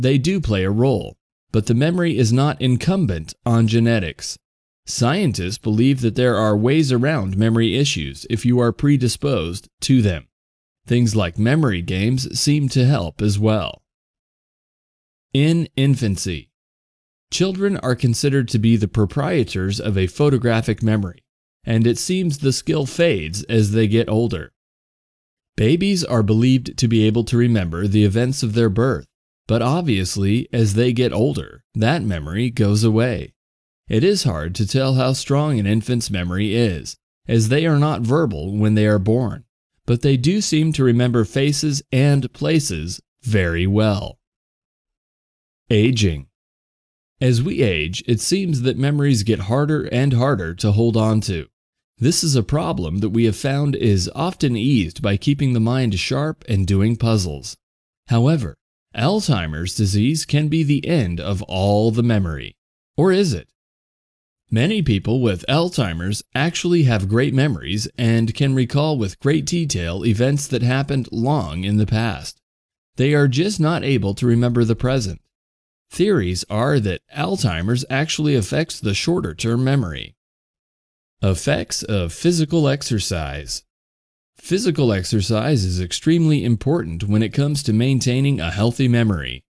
they do play a role, but the memory is not incumbent on genetics. Scientists believe that there are ways around memory issues if you are predisposed to them. Things like memory games seem to help as well. In infancy, children are considered to be the proprietors of a photographic memory, and it seems the skill fades as they get older. Babies are believed to be able to remember the events of their birth, but obviously, as they get older, that memory goes away. It is hard to tell how strong an infant's memory is, as they are not verbal when they are born, but they do seem to remember faces and places very well. Aging. As we age, it seems that memories get harder and harder to hold on to. This is a problem that we have found is often eased by keeping the mind sharp and doing puzzles. However, Alzheimer's disease can be the end of all the memory. Or is it? Many people with Alzheimer's actually have great memories and can recall with great detail events that happened long in the past. They are just not able to remember the present. Theories are that Alzheimer's actually affects the shorter-term memory. Effects of physical exercise. Physical exercise is extremely important when it comes to maintaining a healthy memory.